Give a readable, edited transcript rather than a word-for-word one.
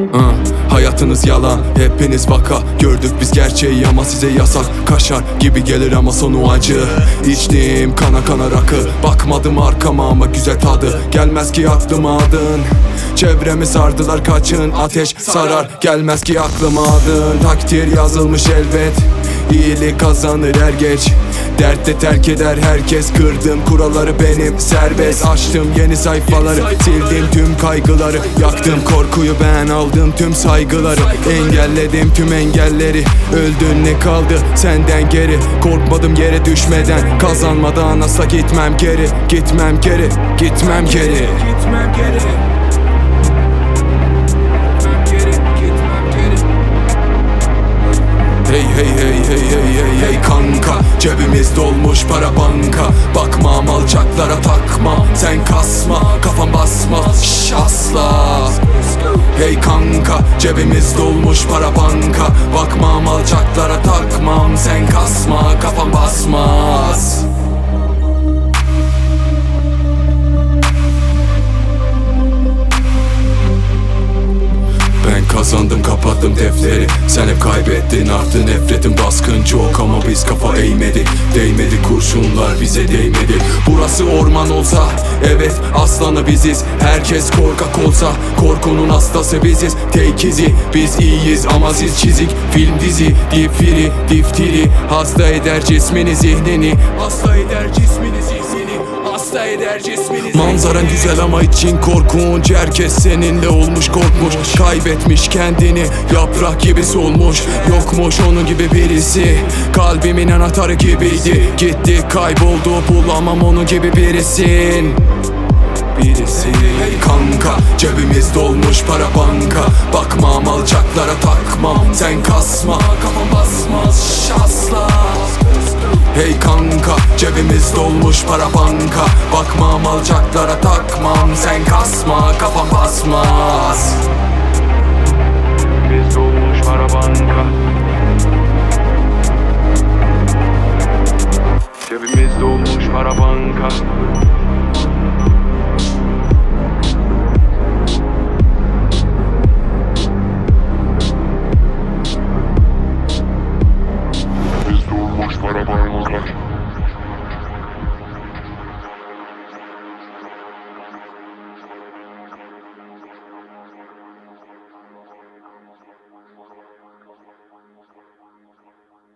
Hayatınız yalan, hepiniz vaka. Gördük biz gerçeği ama size yasak. Kaşar gibi gelir ama sonu acı. İçtim kana kana rakı. Bakmadım arkama ama güzel tadı. Gelmez ki aklıma adın. Çevremi sardılar kaçın. Ateş sarar, gelmez ki aklıma adın. Takdir yazılmış elbet. İyilik kazanır er geç. Dertte terk eder herkes. Kırdım kuralları benim serbest. Açtım yeni sayfaları, sildim tüm kaygıları. Yaktım korkuyu ben, aldım tüm saygıları. Engelledim tüm engelleri. Öldün ne kaldı senden geri. Korkmadım yere düşmeden. Kazanmadan asla gitmem geri. Gitmem geri, gitmem geri. Gitmem geri. Hey hey hey hey hey hey hey kanka, cebimiz dolmuş para banka. Bakmam alçaklara takma, sen kasma, kafam basmaz şş, asla. Hey kanka, cebimiz dolmuş para banka. Bakmam alçaklara takmam, sen kasma, kafam basmaz. Ben kazandım kapattım defteri. Sen hep kaybettin, arttı nefretin, baskın çok ama biz kafa eğmedik. Değmedi kurşunlar bize değmedi. Burası orman olsa evet aslanı biziz. Herkes korkak olsa korkunun hastası biziz. Tek izi biz iyiyiz ama siz çizik. Film dizi dipfiri diftiri. Hasta eder cismini zihnini. Hasta eder cismini zihnini. Hasta eder cismini. Manzaran güzel ama için korkunç. Herkes seninle olmuş korkmuş. Kaybetmiş kendini, yaprak gibi solmuş. Yokmuş onun gibi birisi. Kalbimin anahtarı gibiydi. Gitti kayboldu, bulamam onun gibi birisin. Hey kanka, cebimiz dolmuş para banka. Bakmam alçaklara takmam, sen kasma, kafam basmaz şş, asla. Hey kanka, cebimiz dolmuş para banka. Bakmam alçaklara takmam, sen kasma, kafam basmaz. Cebimiz dolmuş para banka. Cebimiz dolmuş para banka.